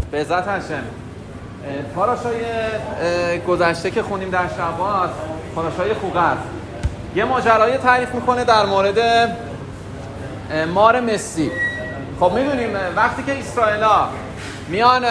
به عزت هاشم. پاراشای گذشته که خونیم در شبات، پاراشای خوقت، یه ماجرایی تعریف میکنه در مورد مار مسی. خب میدونیم وقتی که اسرائیلا میان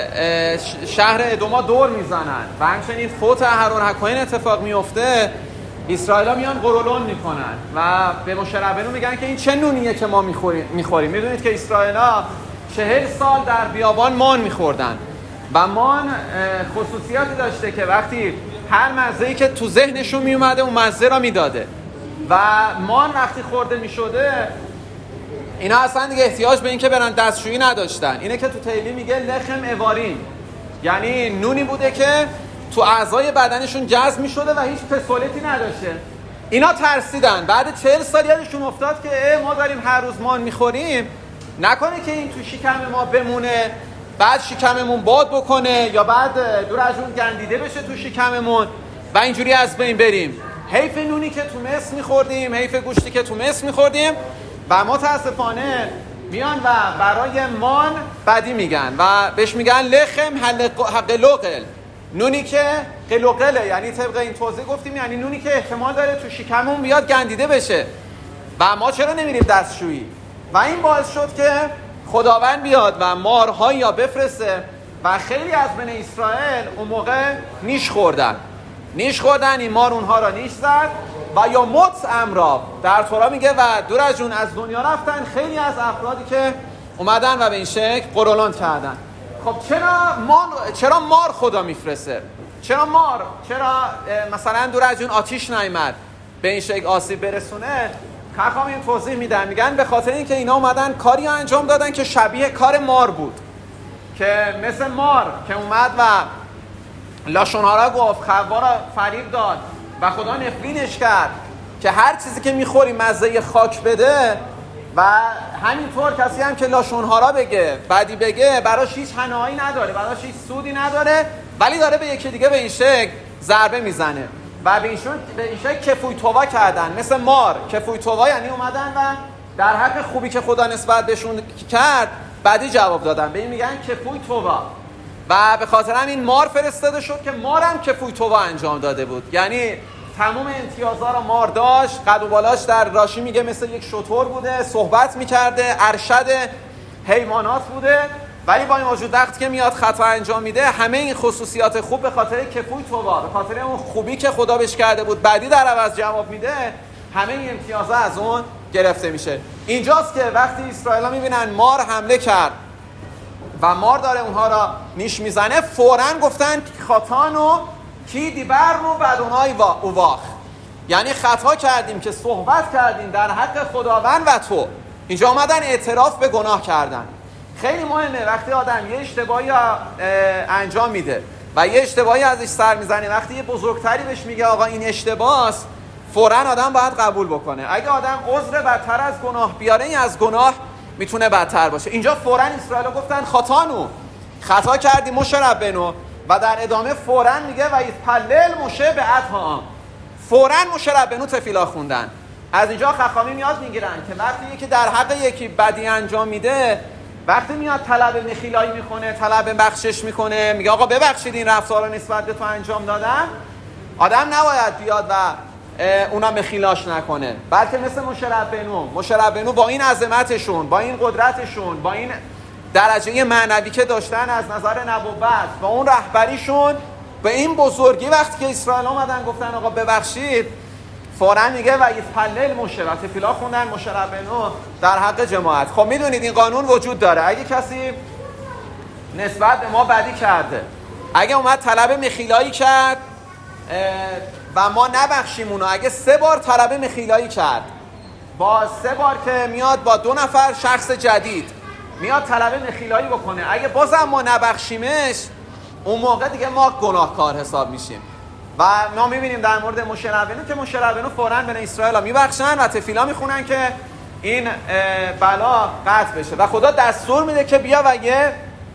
شهر ادوما دور میزنن و همچنین فوت هارون حکاین اتفاق میفته، اسرائیلا میان قرولون میکنن و به موشه ربنو میگن که این چه نونیه که ما میخوریم. میدونید که اسرائیلا 40 سال در بیابان مان میخوردن و مان خصوصیاتی داشته که وقتی هر مزه‌ای که تو ذهنشون میومده اون مزه را میداده و مان وقتی خورده میشده اینا اصلا دیگه احتیاج به این که برن دستشویی نداشتن. اینه که تو تیلی میگه لخم اوارین، یعنی نونی بوده که تو اعضای بدنشون جذب میشده و هیچ پسولیتی نداشته. اینا ترسیدن، بعد 40 سال یادشون افتاد که ما داریم هر روز مان میخوریم، نکنه که این تو شکم ما بمونه بعد شکممون باد بکنه یا بعد دور از اون گندیده بشه تو شکممون و اینجوری از بین بریم. حیف نونی که تو مصر میخوردیم، حیف گوشتی که تو مصر میخوردیم و متاسفانه میان و برای مان بدی میگن و بهش میگن لخم قلوقل، نونی که قلوقله، یعنی طبق این توضیح گفتیم یعنی نونی که احتمال داره تو شکممون بیاد گندیده بشه و ما چرا نمیریم دستشویی. و این باعث شد که خداوند بیاد و مارها یا بفرسته و خیلی از بنی اسرائیل اون موقع نیش خوردن. این مار اونها را نیش زد و یا موت امراب در تورا میگه و دور از جون از دنیا رفتن خیلی از افرادی که اومدن و به این شکل قرولان کردن. خب چرا مار خدا میفرسته؟ چرا مثلا دور از جون آتیش نیامد به این شکل آسیب برسونه؟ خب این توضیح میدن، میگن به خاطر اینکه اینا اومدن کاری انجام دادن که شبیه کار مار بود، که مثل مار که اومد و لاشون‌ها را گفت، خوا را فریب داد و خدا نفرینش کرد که هر چیزی که میخوری مزه خاک بده و همینطور کسی هم که لاشون‌ها را بگه بدی بگه براش هیچ حنایی نداره، براش هیچ سودی نداره، ولی داره به یکی دیگه به این شکل ضربه میزنه و به این شکل کفوی توبا کردن. مثل مار کفوی توبا یعنی اومدن و در حق خوبی که خدا نسبت بهشون کرد بدی جواب دادن، به این میگن کفوی توبا. و به خاطر همین مار فرستاده شد که مارم کفوی توبا انجام داده بود، یعنی تمام امتیازها رو مار داشت. قد و بالاش در راشی میگه مثل یک شتر بوده، صحبت میکرده، ارشد حیوانات بوده، ولی با این وجود وقتی که میاد خطا انجام میده همه این خصوصیات خوب به خاطر کفوی توبا، به خاطر اون خوبی که خدا بهش کرده بود بدی در عوض جواب میده، همه این امتیازها از اون گرفته میشه. اینجاست که وقتی اسرائیلا میبینن مار حمله کرد و مار داره اونها را نیش میزنه، فوراً گفتن خطانو کی دیبرنو بدونای اواخ، یعنی خطا کردیم که صحبت کردیم در حق خداوند و تو. اینجا اومدن اعتراف به گناه کردن. خیلی مهمه وقتی آدم یه اشتباهی انجام میده و یه اشتباهی ازش سر میزنه، وقتی یه بزرگتری بهش میگه آقا این اشتباهه، فوراً آدم باید قبول بکنه. اگه آدم عذر بدتر از گناه بیاره، این از گناه میتونه بدتر باشه. اینجا فوراً اسرائیل گفتن خطا کردی موشه ربنو و در ادامه فوراً میگه و یتپلل موشه به عطا، فوراً موشه ربنو تفیلا خوندن. از اینجا خخامی میاد میگیرن که وقتی یکی در حق یکی بدی انجام میده، وقتی میاد طلب مخیلایی میکنه، طلب بخشش میکنه، میگه آقا ببخشید این رفتار رو نسبت به تو انجام دادم، آدم نباید بیاد و اونا مخیلاش نکنه، بلکه مثل موشه ربنو با این عظمتشون، با این قدرتشون، با این درجه معنوی که داشتن از نظر نبوت و اون رهبریشون، به این بزرگی وقتی که اسرائیل اومدن گفتن آقا ببخشید، فوراً میگه و یتپلل موشه و تفیلا خوندن موشه ربنو در حق جماعت. خب میدونید این قانون وجود داره، اگه کسی نسبت به ما بدی کرده، اگه اومد طلب مخیلایی کرد و ما نبخشیم اونو، اگه 3 بار طلب مخیلایی کرد، با 3 بار که میاد با 2 نفر شخص جدید میاد طلب مخیلایی بکنه، اگه بازم ما نبخشیمش، اون موقع دیگه ما گناهکار حساب میشیم. و ما میبینیم در مورد موشه ربنو که موشه ربنو فوراً بنی اسرائیل میبخشن و تفیلا میخونن که این بلا قطع بشه و خدا دستور میده که بیا و یه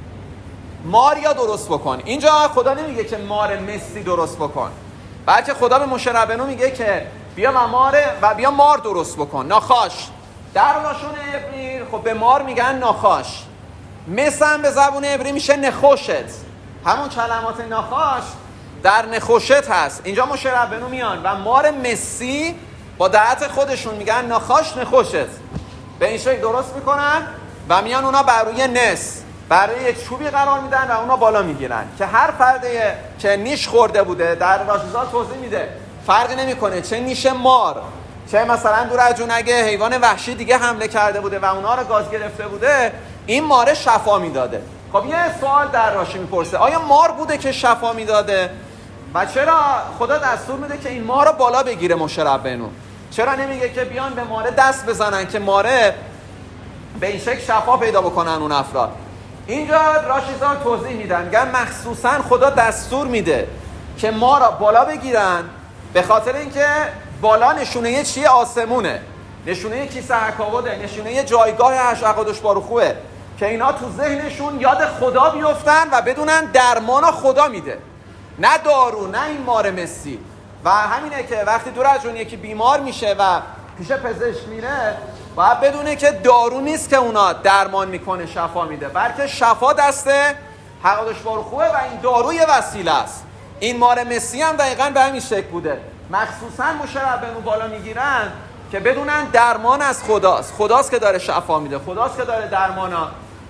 ماریا درست بکن. اینجا خدا نمیگه که مار مسی درست بکن، بلکه خدا به موشه ربنو میگه که بیا مار درست بکن، ناخاش. در لاشون عبری خب به مار میگن ناخاش، مثلا به زبون عبری میشه نخوشت. همون کلمات نخاش در نخوشت هست. اینجا موشه ربنو میان و مار مسی با دهت خودشون میگن نخاش نخوشت، به این شکل درست میکنن و میان اونا بر روی نس، بر روی چوبی قرار میدن و اونا بالا میگیرن که هر فرده که نیش خورده بوده، در راشیزا توضیح میده فرقی نمیکنه چه نیش مار، چه مثلا دور از جون اگه حیوان وحشی دیگه حمله کرده بوده و اونا رو گاز گرفته بوده، این ماره شفا میداده. خب یه سوال در راشی میپرسه آیا مار بوده که شفا میداده و چرا خدا دستور میده که این مار رو بالا بگیره موشه ربنو؟ چرا نمیگه که بیان به ماره دست بزنن که ماره به این شکل شفا پیدا بکنن اون افراد؟ اینجا راشیزان توضیح میدن، میگن مخصوصا خدا دستور میده که ما را بالا بگیرن به خاطر اینکه بالا نشونه چیه؟ آسمونه، نشونه کیسه حکاوده، نشونه جایگاه هشقادش باروخوه که اینا تو ذهنشون یاد خدا بیفتن و بدونن درمان خدا میده، نه دارو، نه این مار مسی. و همینه که وقتی دور از جون یکی بیمار میشه و پیش پزشک میره باید بدونه که دارو نیست که اونا درمان میکنه شفا میده، بلکه شفا دست حقادش باروخوه و این دارو یه وسیله است. این مار مسی هم دقیقاً به همین شکل بوده. مخصوصاً موشه ربنو بالا میگیرن که بدونن درمان از خداست، خداست که داره شفا میده، خداست که داره درمانا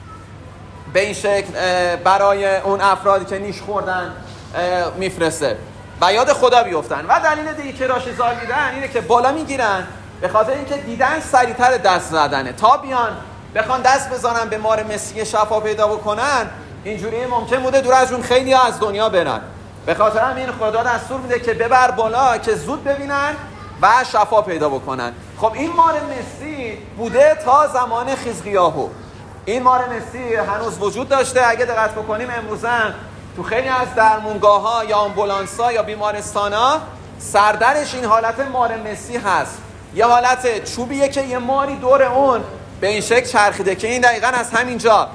به این شکل برای اون افرادی که نیش خوردن میفرسته و یاد خدا بیفتن. و دلیل دیگه که راشیزا میدن اینه که بالا میگیرن به خاطر اینکه دیدن سریعتر دست زدنه، تا بیان بخوان دست بزنن به مار مسی شفا پیدا بکنن اینجوری ممکن بوده دور از اون خیلی از دنیا برن. به خاطر همین خدا دستور میده که ببر بالا که زود ببینن و شفا پیدا بکنن. خب این مار مسی بوده تا زمان خزقیاهو. این مار مسی هنوز وجود داشته. اگه دقت بکنیم امروزه تو خیلی از درمونگاه‌ها یا آمبولانس‌ها یا بیمارستان‌ها سردرش این حالت مار مسی هست. یه حالت چوبیه که یه ماری دور اون به این شکل چرخیده که این دقیقاً از همینجا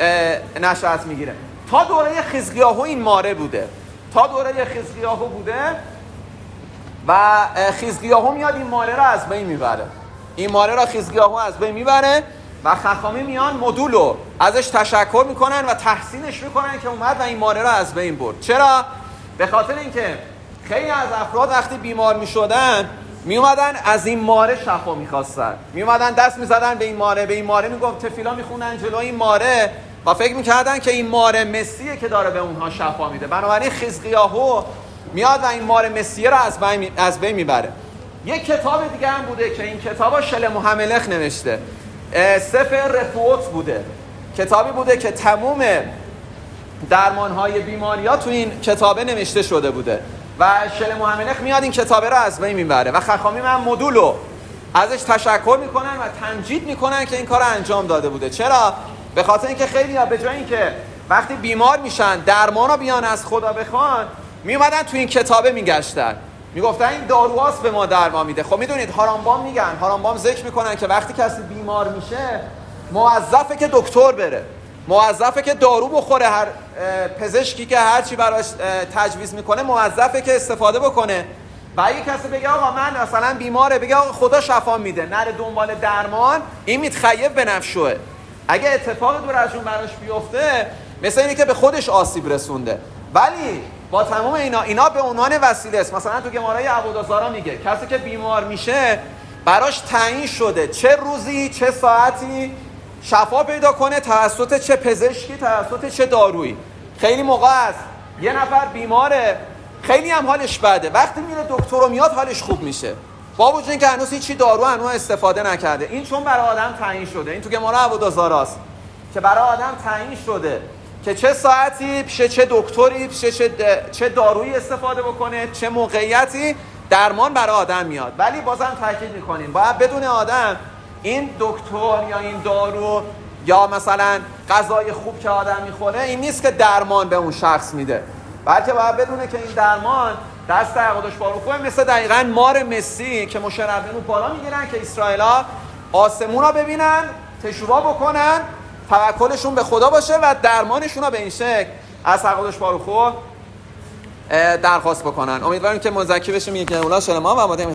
نشأت میگیره. تا دوره خزقیاهو این ماره بوده، تا دوره خزقیاهو بوده و خزقیاهو میاد این ماره را از بین میبره. این ماره را خزقیاهو از بین میبره و خخامی میان مدولو ازش تشکر میکنن و تحسینش میکنن که اومد و این ماره را از بین برد. چرا؟ به خاطر اینکه خیلی از افراد وقتی بیمار میشدن میومدن از این ماره شفا میخواستن، میومدن دست میزدن به این ماره، به این ماره میگفت تفیلا میخونن جلو این ماره و فکر میکردن که این ماره مسیحه که داره به اونها شفا میده. بنابراین خزقیاهو میاد و این ماره مسیحه را از بین میبره. یک کتاب دیگه هم بوده که این کتابا شلمو هملخ نوشته، سفر رفوت بوده، کتابی بوده که تموم درمانهای بیماری‌ها تو این کتابه نوشته شده بوده و شلمو هملخ میاد این کتابه را از بین میبره و خخامی من مدولو ازش تشکر میکنن و تمجید میکنن که این کار رو انجام داده بوده. چرا؟ به خاطر اینکه خیلی ها به جای اینکه وقتی بیمار میشن درمانو بیان از خدا بخوان میومدن تو این کتابه میگشتن، میگفتن این داروهاست به ما درمان میده. خب میدونید هارامبام میگن، هارامبام ذکر میکنن که وقتی کسی بیمار میشه موظفه که دکتر بره، موظفه که دارو بخوره، هر پزشکی که هر چی براش تجویز میکنه موظفه که استفاده بکنه. و اگه کسی بگه آقا من مثلا بیماره، بگه آقا خدا شفا میده، نره دنبال درمان، این متخیب به نفسه. اگه اتفاق دور از اون براش بیفته مثل اینه که به خودش آسیب رسونده. ولی با تمام اینا به عنوان وسیله است. مثلا تو گمارای عبودازارا میگه کسی که بیمار میشه براش تعیین شده چه روزی چه ساعتی شفا پیدا کنه، توسط چه پزشکی، توسط چه دارویی. خیلی موقع است یه نفر بیماره خیلی هم حالش بده، وقتی میره دکتر و میاد حالش خوب میشه با وجود اینکه هنوز هیچی دارو استفاده نکرده. این چون برای آدم تعیین شده. این تو گمارا عبودازاراست که برای آدم تعیین شده که چه ساعتی پیش چه دکتری، پیش چه دارویی استفاده بکنه، چه موقعیتی درمان برای آدم میاد. ولی بازم تاکید میکنیم باید بدون آدم این دکتر یا این دارو یا مثلا غذای خوب که آدم میخوره این نیست که درمان به اون شخص میده، بلکه باید بدونه که این درمان دست حقادش باروخوه. مثل دقیقاً مار مسی که موشه ربنو بالا میگیرن که اسرائیلا آسمون رو ببینن، تشوبا بکنن، توکلشون به خدا باشه و درمانشون رو به این شکل از حقادش باروخوه درخواست بکنن. امیدواریم که مزکی بشیم. یک اولا شلما و